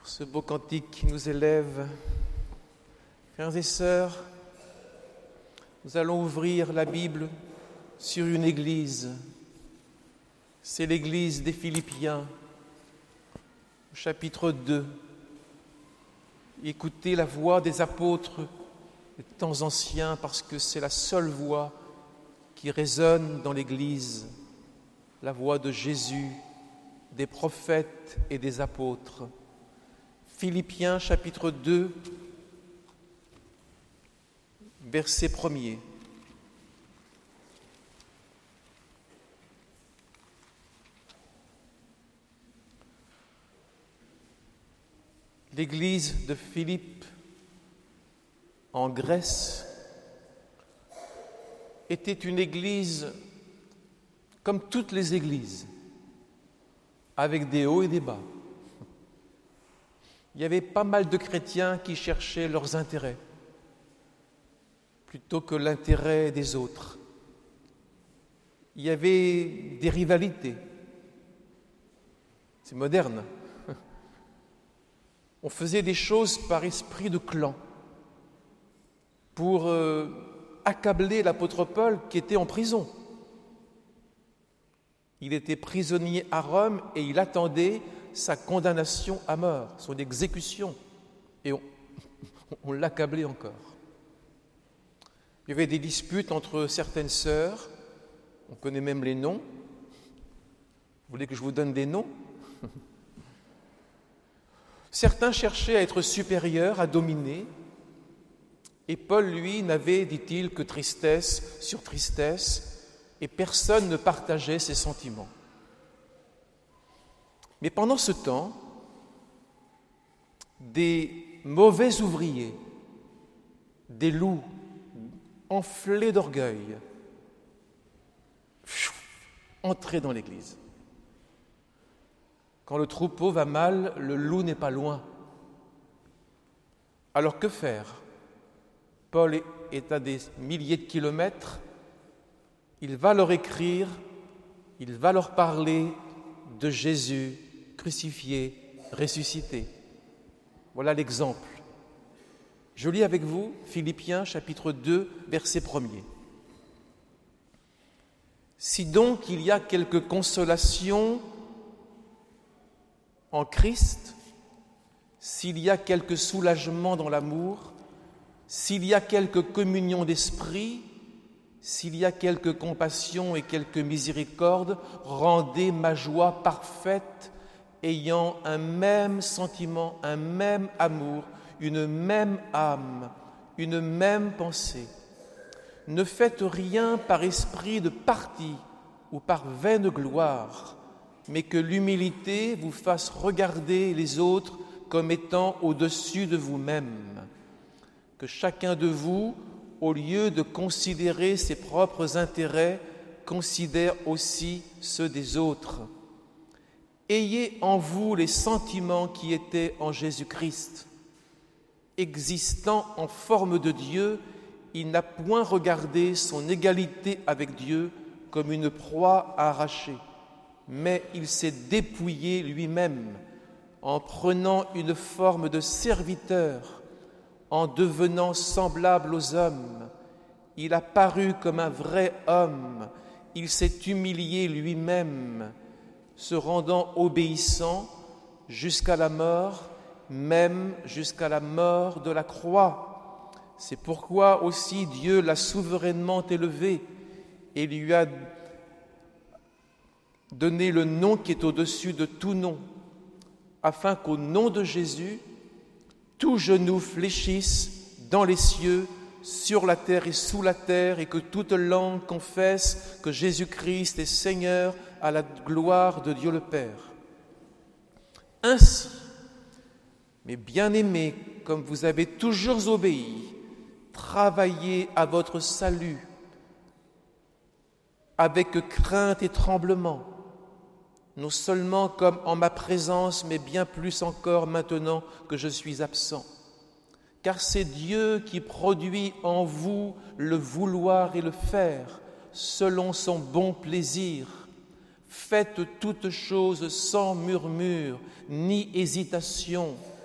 Ce beau cantique qui nous élève. Frères et sœurs, nous allons ouvrir la Bible sur une église. C'est l'église des Philippiens, au chapitre 2. Écoutez la voix des apôtres des temps anciens, parce que c'est la seule voix qui résonne dans l'église, la voix de Jésus, des prophètes et des apôtres. Philippiens chapitre 2, verset 1er. L'église de Philippe en Grèce était une église comme toutes les églises, avec des hauts et des bas. Il y avait pas mal de chrétiens qui cherchaient leurs intérêts plutôt que l'intérêt des autres. Il y avait des rivalités. C'est moderne. On faisait des choses par esprit de clan pour accabler l'apôtre Paul qui était en prison. Il était prisonnier à Rome et il attendait sa condamnation à mort, son exécution. Et on l'accablait encore. Il y avait des disputes entre certaines sœurs, on connaît même les noms. Vous voulez que je vous donne des noms ? Certains cherchaient à être supérieurs, à dominer, et Paul, lui, n'avait, dit-il, que tristesse sur tristesse, et personne ne partageait ses sentiments. Mais pendant ce temps, des mauvais ouvriers, des loups enflés d'orgueil, entraient dans l'église. Quand le troupeau va mal, le loup n'est pas loin. Alors que faire ? Paul est à des milliers de kilomètres, il va leur écrire, il va leur parler de Jésus crucifié, ressuscité. Voilà l'exemple. Je lis avec vous Philippiens chapitre 2, verset 1er. Si donc il y a quelque consolation en Christ, s'il y a quelque soulagement dans l'amour, s'il y a quelque communion d'esprit, s'il y a quelque compassion et quelque miséricorde, rendez ma joie parfaite, ayant un même sentiment, un même amour, une même âme, une même pensée. Ne faites rien par esprit de parti ou par vaine gloire, mais que l'humilité vous fasse regarder les autres comme étant au-dessus de vous-même. Que chacun de vous, au lieu de considérer ses propres intérêts, considère aussi ceux des autres. Ayez en vous les sentiments qui étaient en Jésus-Christ. Existant en forme de Dieu, il n'a point regardé son égalité avec Dieu comme une proie à arracher, mais il s'est dépouillé lui-même en prenant une forme de serviteur, en devenant semblable aux hommes. Il a paru comme un vrai homme, il s'est humilié lui-même, se rendant obéissant jusqu'à la mort, même jusqu'à la mort de la croix. C'est pourquoi aussi Dieu l'a souverainement élevé et lui a donné le nom qui est au-dessus de tout nom, afin qu'au nom de Jésus, tout genou fléchisse dans les cieux, sur la terre et sous la terre, et que toute langue confesse que Jésus-Christ est Seigneur, à la gloire de Dieu le Père. Ainsi, mes bien-aimés, comme vous avez toujours obéi, travaillez à votre salut avec crainte et tremblement, non seulement comme en ma présence, mais bien plus encore maintenant que je suis absent. Car c'est Dieu qui produit en vous le vouloir et le faire, selon son bon plaisir. Faites toutes choses sans murmure, ni hésitation,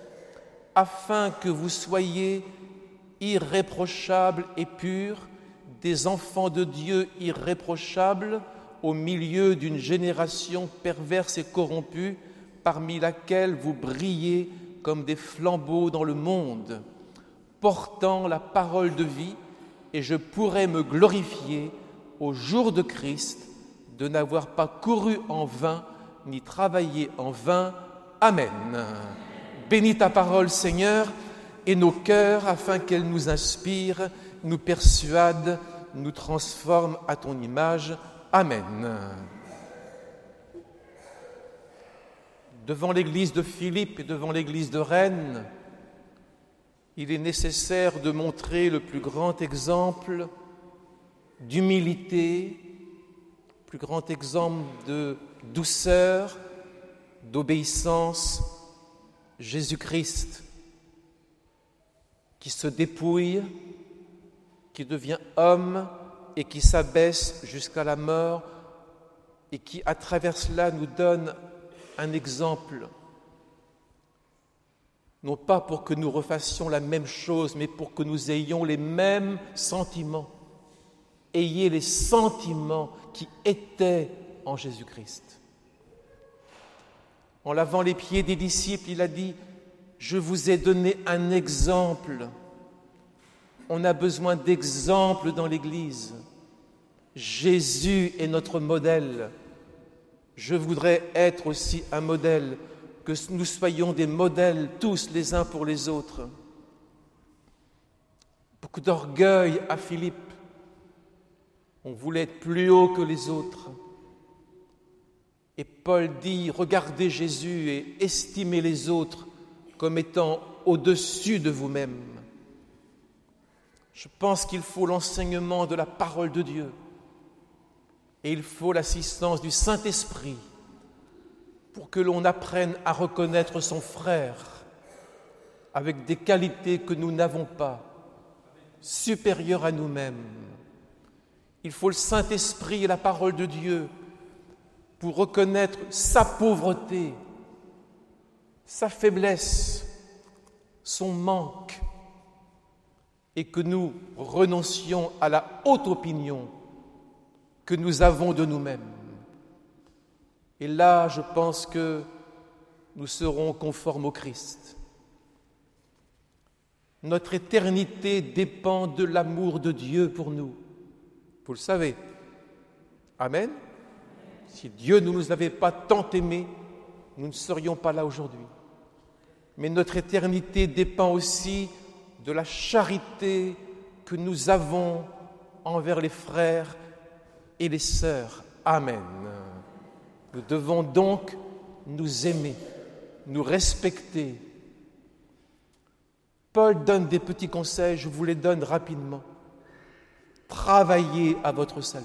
afin que vous soyez irréprochables et purs, des enfants de Dieu irréprochables, au milieu d'une génération perverse et corrompue, parmi laquelle vous brillez comme des flambeaux dans le monde, portant la parole de vie, et je pourrai me glorifier au jour de Christ de n'avoir pas couru en vain, ni travaillé en vain. Amen. Bénis ta parole, Seigneur, et nos cœurs, afin qu'elle nous inspire, nous persuade, nous transforme à ton image. Amen. Devant l'église de Philippe et devant l'église de Rennes, il est nécessaire de montrer le plus grand exemple d'humilité, le plus grand exemple de douceur, d'obéissance, Jésus-Christ, qui se dépouille, qui devient homme et qui s'abaisse jusqu'à la mort et qui, à travers cela, nous donne un exemple, non pas pour que nous refassions la même chose, mais pour que nous ayons les mêmes sentiments. Ayez les sentiments qui étaient en Jésus-Christ. En lavant les pieds des disciples, il a dit « Je vous ai donné un exemple ». On a besoin d'exemples dans l'Église. Jésus est notre modèle. Je voudrais être aussi un modèle, que nous soyons des modèles tous les uns pour les autres. Beaucoup d'orgueil à Philippe. On voulait être plus haut que les autres. Et Paul dit, regardez Jésus et estimez les autres comme étant au-dessus de vous-même. Je pense qu'il faut l'enseignement de la parole de Dieu et il faut l'assistance du Saint-Esprit pour que l'on apprenne à reconnaître son frère avec des qualités que nous n'avons pas, supérieures à nous-mêmes. Il faut le Saint-Esprit et la parole de Dieu pour reconnaître sa pauvreté, sa faiblesse, son manque, et que nous renoncions à la haute opinion que nous avons de nous-mêmes. Et là, je pense que nous serons conformes au Christ. Notre éternité dépend de l'amour de Dieu pour nous. Vous le savez. Amen. Si Dieu ne nous avait pas tant aimés, nous ne serions pas là aujourd'hui. Mais notre éternité dépend aussi de la charité que nous avons envers les frères et les sœurs. Amen. Nous devons donc nous aimer, nous respecter. Paul donne des petits conseils, je vous les donne rapidement. Travaillez à votre salut.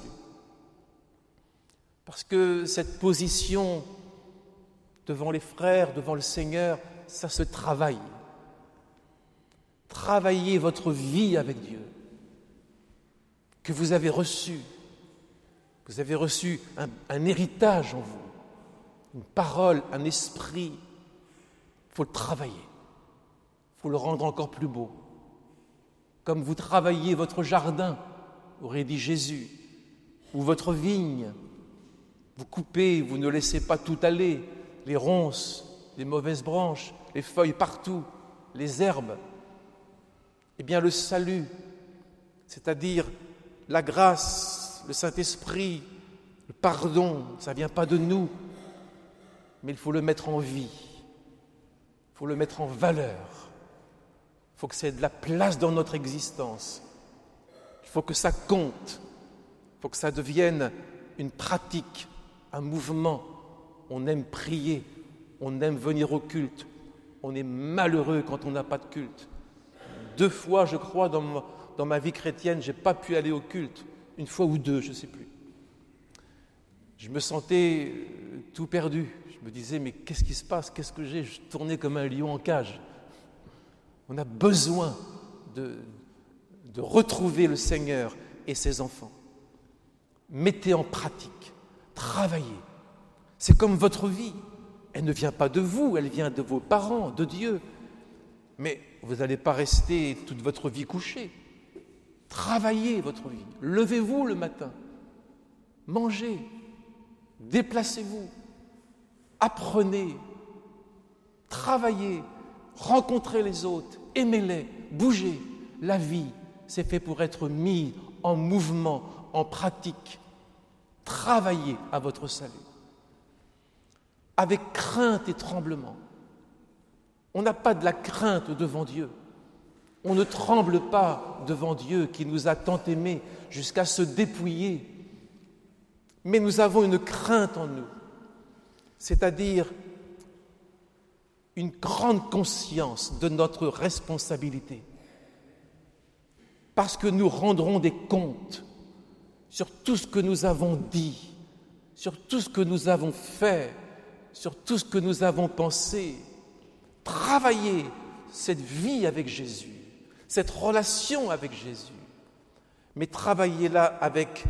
Parce que cette position devant les frères, devant le Seigneur, ça se travaille. Travaillez votre vie avec Dieu, que vous avez reçu. Vous avez reçu un héritage en vous, une parole, un esprit. Il faut le travailler, il faut le rendre encore plus beau. Comme vous travaillez votre jardin, aurait dit Jésus, ou votre vigne. Vous coupez, vous ne laissez pas tout aller, les ronces, les mauvaises branches, les feuilles partout, les herbes. Eh bien, le salut, c'est-à-dire la grâce, le Saint-Esprit, le pardon, ça ne vient pas de nous, mais il faut le mettre en vie, il faut le mettre en valeur, il faut que ça ait de la place dans notre existence, il faut que ça compte, il faut que ça devienne une pratique, un mouvement. On aime prier, on aime venir au culte, on est malheureux quand on n'a pas de culte. 2 fois, je crois, dans ma vie chrétienne, je n'ai pas pu aller au culte. 1 fois ou 2, je ne sais plus. Je me sentais tout perdu. Je me disais, mais qu'est-ce qui se passe? Qu'est-ce que j'ai? Je tournais comme un lion en cage. On a besoin de retrouver le Seigneur et ses enfants. Mettez en pratique, travaillez. C'est comme votre vie. Elle ne vient pas de vous, elle vient de vos parents, de Dieu. Mais vous n'allez pas rester toute votre vie couchée. Travaillez votre vie. Levez-vous le matin. Mangez. Déplacez-vous. Apprenez. Travaillez. Rencontrez les autres. Aimez-les. Bougez. La vie, c'est fait pour être mis en mouvement, en pratique. Travaillez à votre salut. Avec crainte et tremblement. On n'a pas de la crainte devant Dieu. On ne tremble pas devant Dieu qui nous a tant aimés jusqu'à se dépouiller. Mais nous avons une crainte en nous, c'est-à-dire une grande conscience de notre responsabilité. Parce que nous rendrons des comptes sur tout ce que nous avons dit, sur tout ce que nous avons fait, sur tout ce que nous avons pensé. Travailler cette vie avec Jésus, cette relation avec Jésus, mais travaillez-la avec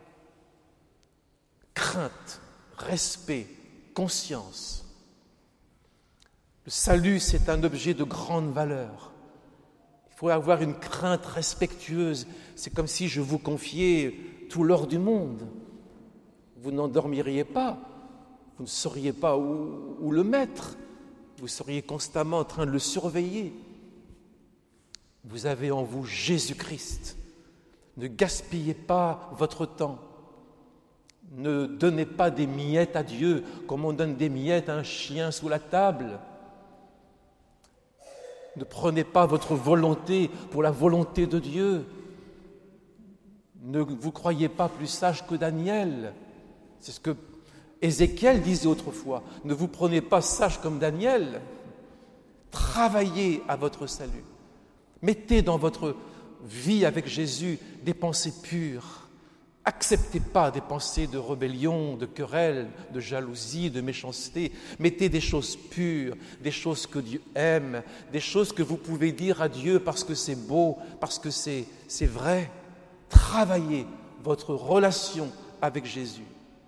crainte, respect, conscience. Le salut, c'est un objet de grande valeur. Il faut avoir une crainte respectueuse. C'est comme si je vous confiais tout l'or du monde. Vous n'endormiriez pas, vous ne sauriez pas où le mettre. Vous seriez constamment en train de le surveiller. Vous avez en vous Jésus-Christ. Ne gaspillez pas votre temps. Ne donnez pas des miettes à Dieu comme on donne des miettes à un chien sous la table. Ne prenez pas votre volonté pour la volonté de Dieu. Ne vous croyez pas plus sage que Daniel. C'est ce que Ézéchiel disait autrefois, ne vous prenez pas sage comme Daniel, travaillez à votre salut. Mettez dans votre vie avec Jésus des pensées pures. Acceptez pas des pensées de rébellion, de querelle, de jalousie, de méchanceté. Mettez des choses pures, des choses que Dieu aime, des choses que vous pouvez dire à Dieu parce que c'est beau, parce que c'est vrai. Travaillez votre relation avec Jésus.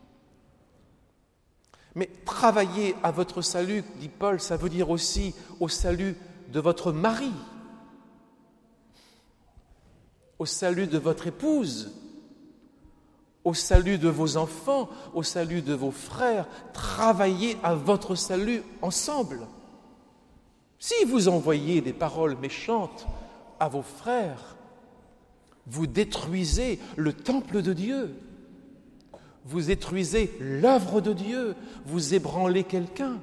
Mais travailler à votre salut, dit Paul, ça veut dire aussi au salut de votre mari, au salut de votre épouse, au salut de vos enfants, au salut de vos frères. Travaillez à votre salut ensemble. Si vous envoyez des paroles méchantes à vos frères, vous détruisez le temple de Dieu. Vous détruisez l'œuvre de Dieu, vous ébranlez quelqu'un.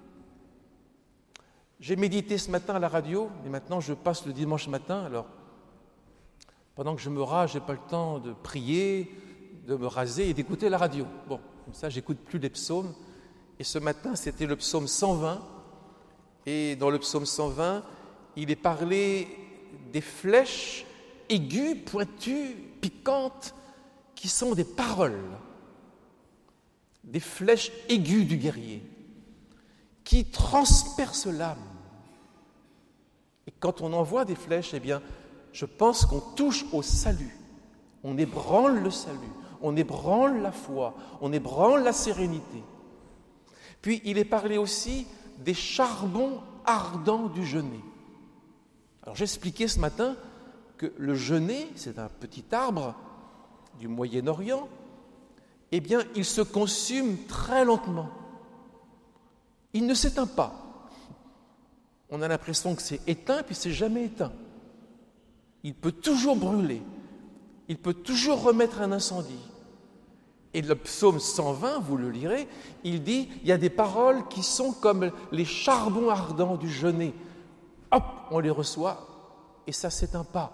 J'ai médité ce matin à la radio, et maintenant je passe le dimanche matin, alors pendant que je me rase, je n'ai pas le temps de prier, de me raser et d'écouter la radio. Bon, comme ça j'écoute plus les psaumes, et ce matin c'était le psaume 120, et dans le psaume 120, il est parlé des flèches aiguës, pointues, piquantes, qui sont des paroles. Des flèches aiguës du guerrier qui transpercent l'âme. Et quand on envoie des flèches, eh bien, je pense qu'on touche au salut. On ébranle le salut, on ébranle la foi, on ébranle la sérénité. Puis, il est parlé aussi des charbons ardents du genêt. Alors, j'expliquais ce matin que le genêt, c'est un petit arbre du Moyen-Orient, eh bien, il se consume très lentement. Il ne s'éteint pas. On a l'impression que c'est éteint, puis c'est jamais éteint. Il peut toujours brûler. Il peut toujours remettre un incendie. Et le psaume 120, vous le lirez, il dit, il y a des paroles qui sont comme les charbons ardents du genêt. Hop, on les reçoit, et ça ne s'éteint pas.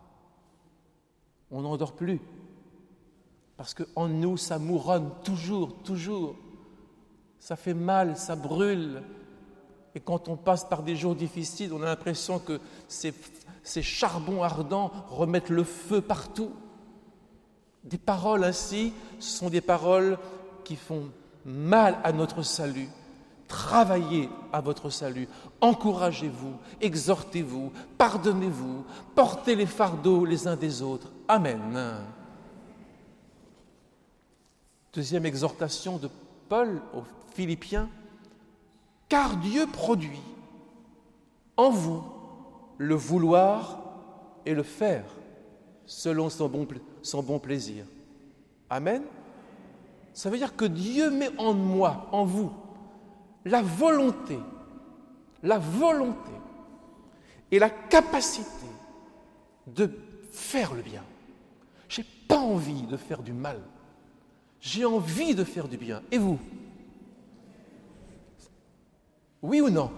On n'endort plus. Parce qu'en nous, ça mouronne toujours, toujours. Ça fait mal, ça brûle. Et quand on passe par des jours difficiles, on a l'impression que ces charbons ardents remettent le feu partout. Des paroles ainsi, ce sont des paroles qui font mal à notre salut. Travaillez à votre salut. Encouragez-vous, exhortez-vous, pardonnez-vous, portez les fardeaux les uns des autres. Amen. Deuxième exhortation de Paul aux Philippiens, car Dieu produit en vous le vouloir et le faire selon son bon plaisir. Amen. Ça veut dire que Dieu met en moi, en vous, la volonté et la capacité de faire le bien. Je n'ai pas envie de faire du mal. J'ai envie de faire du bien. Et vous? Oui ou non?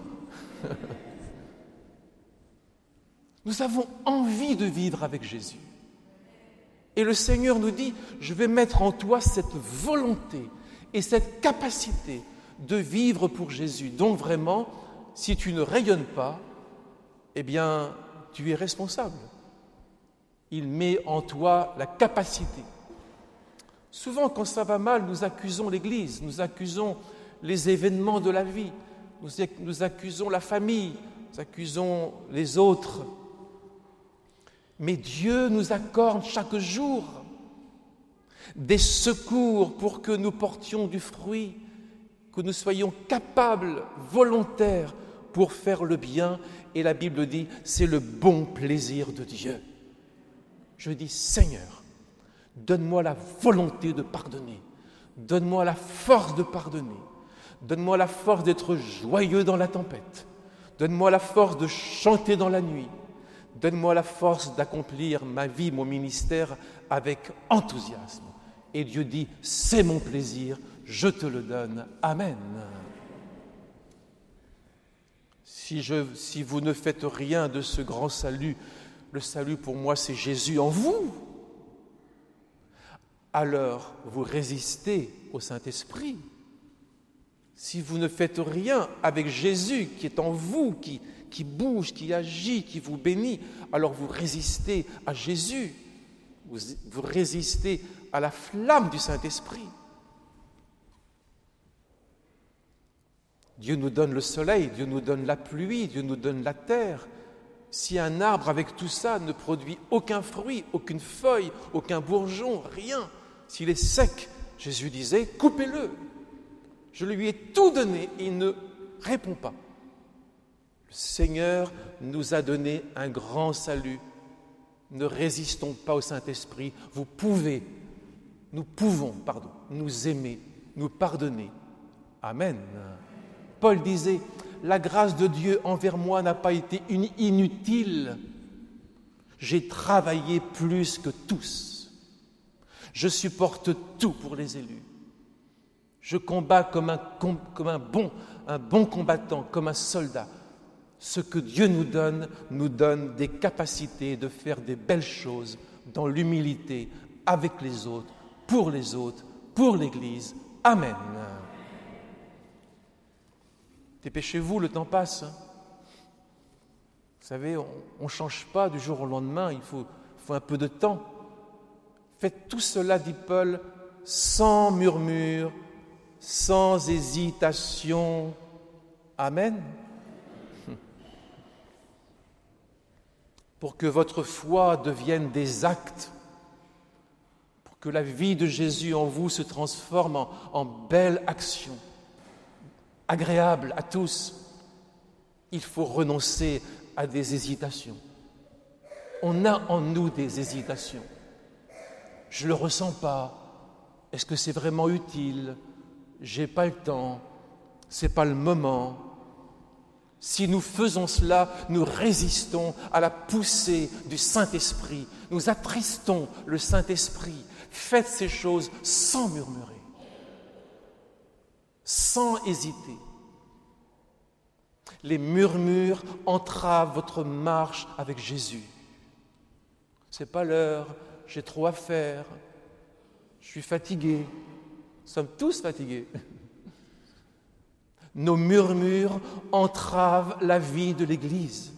Nous avons envie de vivre avec Jésus. Et le Seigneur nous dit, je vais mettre en toi cette volonté et cette capacité de vivre pour Jésus. Donc vraiment, si tu ne rayonnes pas, eh bien, tu es responsable. Il met en toi la capacité. Souvent, quand ça va mal, nous accusons l'Église, nous accusons les événements de la vie, nous accusons la famille, nous accusons les autres. Mais Dieu nous accorde chaque jour des secours pour que nous portions du fruit, que nous soyons capables, volontaires, pour faire le bien. Et la Bible dit, c'est le bon plaisir de Dieu. Je dis, Seigneur, donne-moi la volonté de pardonner, donne-moi la force de pardonner, donne-moi la force d'être joyeux dans la tempête, donne-moi la force de chanter dans la nuit, donne-moi la force d'accomplir ma vie, mon ministère avec enthousiasme. Et Dieu dit, c'est mon plaisir, je te le donne. Amen. Si vous ne faites rien de ce grand salut, le salut pour moi c'est Jésus en vous, alors vous résistez au Saint-Esprit. Si vous ne faites rien avec Jésus qui est en vous, qui bouge, qui agit, qui vous bénit, alors vous résistez à Jésus, vous résistez à la flamme du Saint-Esprit. Dieu nous donne le soleil, Dieu nous donne la pluie, Dieu nous donne la terre. Si un arbre avec tout ça ne produit aucun fruit, aucune feuille, aucun bourgeon, rien, s'il est sec, Jésus disait, coupez-le. Je lui ai tout donné et il ne répond pas. Le Seigneur nous a donné un grand salut. Ne résistons pas au Saint-Esprit. Nous pouvons nous aimer, nous pardonner. Amen. Paul disait, la grâce de Dieu envers moi n'a pas été inutile. J'ai travaillé plus que tous. Je supporte tout pour les élus. Je combats comme un bon combattant, comme un soldat. Ce que Dieu nous donne des capacités de faire des belles choses dans l'humilité, avec les autres, pour l'Église. Amen. Dépêchez-vous, le temps passe. Vous savez, on ne change pas du jour au lendemain, il faut un peu de temps. Faites tout cela, dit Paul, sans murmure, sans hésitation. Amen. Pour que votre foi devienne des actes, pour que la vie de Jésus en vous se transforme en belle action, agréable à tous, il faut renoncer à des hésitations. On a en nous des hésitations. Je ne le ressens pas. Est-ce que c'est vraiment utile? J'ai pas le temps. C'est pas le moment. Si nous faisons cela, nous résistons à la poussée du Saint-Esprit. Nous attristons le Saint-Esprit. Faites ces choses sans murmurer, sans hésiter. Les murmures entravent votre marche avec Jésus. C'est pas l'heure, j'ai trop à faire, je suis fatigué. Nous sommes tous fatigués. Nos murmures entravent la vie de l'Église.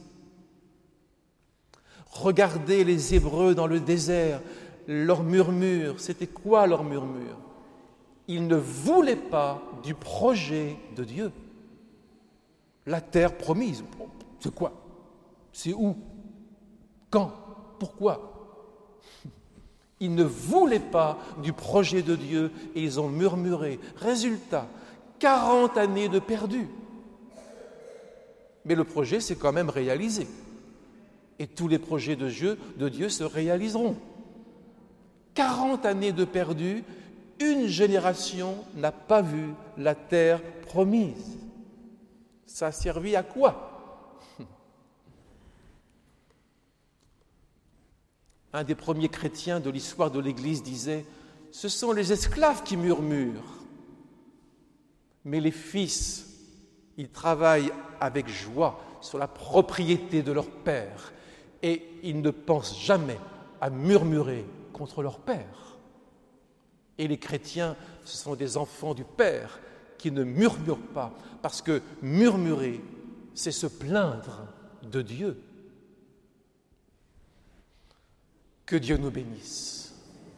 Regardez les Hébreux dans le désert, leurs murmures, c'était quoi leurs murmures? Ils ne voulaient pas du projet de Dieu. La terre promise, c'est quoi? C'est où? Quand? Pourquoi? Ils ne voulaient pas du projet de Dieu et ils ont murmuré. Résultat, 40 années de perdu. Mais le projet s'est quand même réalisé. et tous les projets de Dieu se réaliseront. 40 années de perdu, une génération n'a pas vu la terre promise. Ça a servi à quoi? Un des premiers chrétiens de l'histoire de l'Église disait « Ce sont les esclaves qui murmurent, mais les fils, ils travaillent avec joie sur la propriété de leur père et ils ne pensent jamais à murmurer contre leur père. » Et les chrétiens, ce sont des enfants du Père qui ne murmurent pas, parce que murmurer, c'est se plaindre de Dieu. Que Dieu nous bénisse.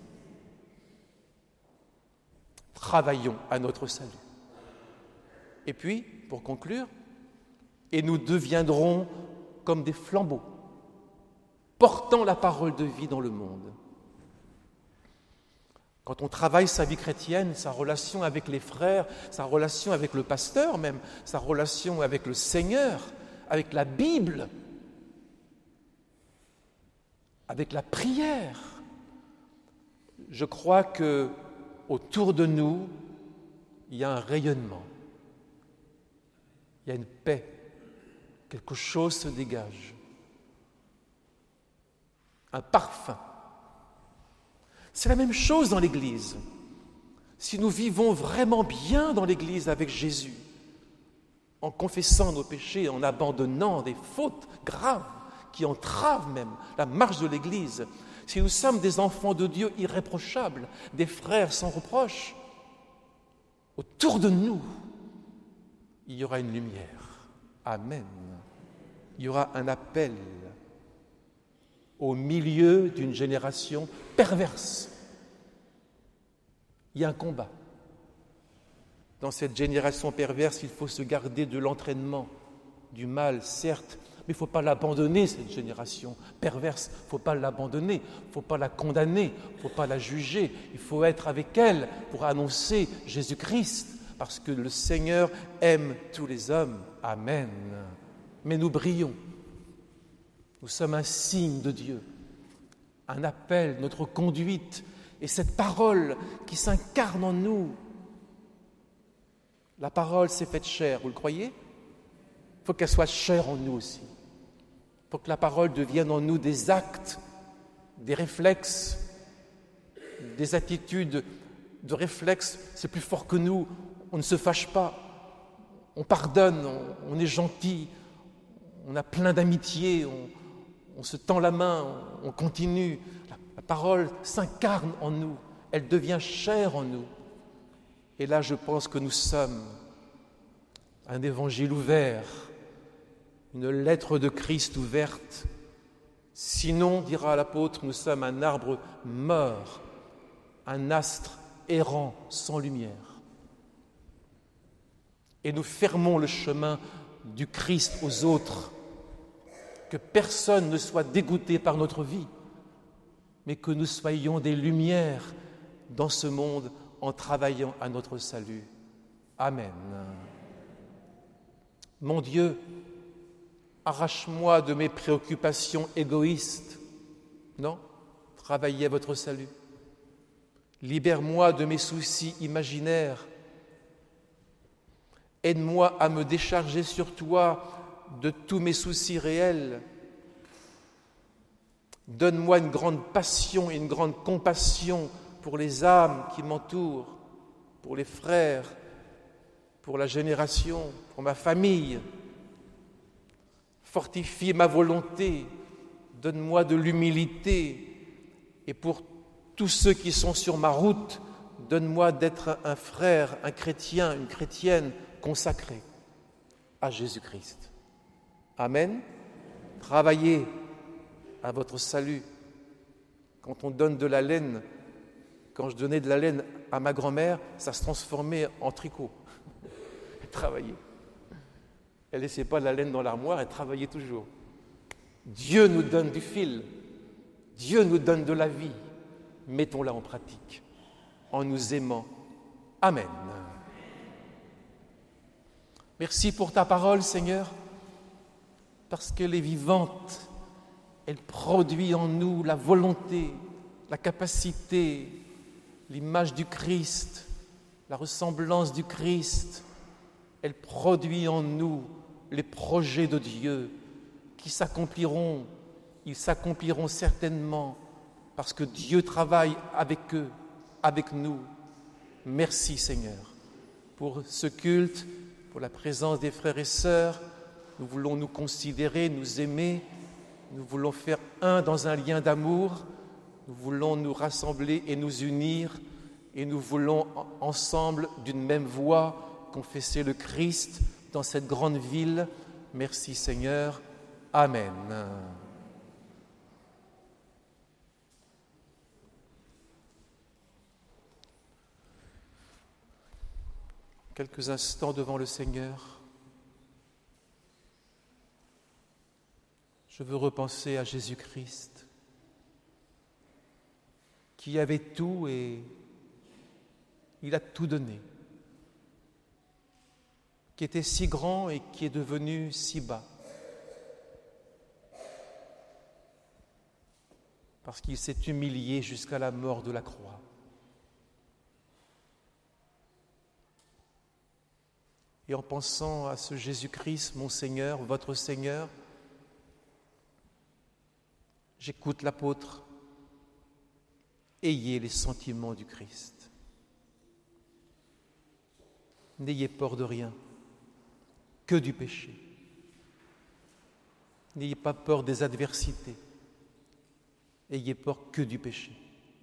Travaillons à notre salut. Et puis, pour conclure, et nous deviendrons comme des flambeaux, portant la parole de vie dans le monde. Quand on travaille sa vie chrétienne, sa relation avec les frères, sa relation avec le pasteur même, sa relation avec le Seigneur, avec la Bible, avec la prière, je crois que autour de nous, il y a un rayonnement, il y a une paix, quelque chose se dégage, un parfum. C'est la même chose dans l'Église. Si nous vivons vraiment bien dans l'Église avec Jésus, en confessant nos péchés, en abandonnant des fautes graves qui entravent même la marche de l'Église, si nous sommes des enfants de Dieu irréprochables, des frères sans reproche, autour de nous, il y aura une lumière. Amen. Il y aura un appel au milieu d'une génération perverse. Il y a un combat. Dans cette génération perverse, il faut se garder de l'entraînement, du mal, certes, mais il ne faut pas l'abandonner, cette génération perverse. Il ne faut pas l'abandonner, il ne faut pas la condamner, il ne faut pas la juger. Il faut être avec elle pour annoncer Jésus-Christ, parce que le Seigneur aime tous les hommes. Amen. Mais nous brillons. Nous sommes un signe de Dieu, un appel, notre conduite, et cette parole qui s'incarne en nous. La parole s'est faite chair, vous le croyez? Il faut qu'elle soit chair en nous aussi. Il faut que la parole devienne en nous des actes, des réflexes, des attitudes de réflexes. C'est plus fort que nous, on ne se fâche pas, on pardonne, on est gentil, on a plein d'amitié, on se tend la main, on continue. La parole s'incarne en nous, elle devient chair en nous. Et là, je pense que nous sommes un évangile ouvert, une lettre de Christ ouverte. Sinon, dira l'apôtre, nous sommes un arbre mort, un astre errant sans lumière. Et nous fermons le chemin du Christ aux autres. Que personne ne soit dégoûté par notre vie, mais que nous soyons des lumières dans ce monde en travaillant à notre salut. Amen. Mon Dieu, arrache-moi de mes préoccupations égoïstes. Non, travaillez à votre salut. Libère-moi de mes soucis imaginaires. Aide-moi à me décharger sur toi de tous mes soucis réels. Donne-moi une grande passion et une grande compassion pour les âmes qui m'entourent, pour les frères, pour la génération, pour ma famille. Fortifie ma volonté, donne-moi de l'humilité, et pour tous ceux qui sont sur ma route, donne-moi d'être un frère, un chrétien, une chrétienne consacrée à Jésus-Christ. Amen. Travaillez à votre salut. Quand on donne de la laine, quand je donnais de la laine à ma grand-mère, ça se transformait en tricot. Elle travaillait. Elle ne laissait pas la laine dans l'armoire, elle travaillait toujours. Dieu nous donne du fil. Dieu nous donne de la vie. Mettons-la en pratique en nous aimant. Amen. Merci pour ta parole, Seigneur, parce qu'elle est vivante, elle produit en nous la volonté, la capacité, l'image du Christ, la ressemblance du Christ. Elle produit en nous les projets de Dieu qui s'accompliront. Ils s'accompliront certainement parce que Dieu travaille avec eux, avec nous. Merci Seigneur pour ce culte, pour la présence des frères et sœurs. Nous voulons nous considérer, nous aimer. Nous voulons faire un dans un lien d'amour. Nous voulons nous rassembler et nous unir. Et nous voulons ensemble, d'une même voix, confesser le Christ dans cette grande ville. Merci Seigneur. Amen. Quelques instants devant le Seigneur. Je veux repenser à Jésus-Christ, qui avait tout et il a tout donné, qui était si grand et qui est devenu si bas, parce qu'il s'est humilié jusqu'à la mort de la croix. Et en pensant à ce Jésus-Christ, mon Seigneur, votre Seigneur, j'écoute l'apôtre. Ayez les sentiments du Christ. N'ayez peur de rien, que du péché. N'ayez pas peur des adversités. Ayez peur que du péché.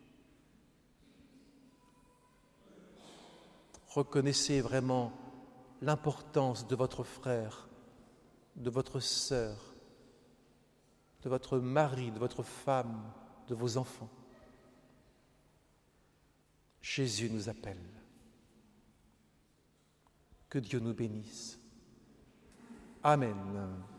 Reconnaissez vraiment l'importance de votre frère, de votre sœur, de votre mari, de votre femme, de vos enfants. Jésus nous appelle. Que Dieu nous bénisse. Amen.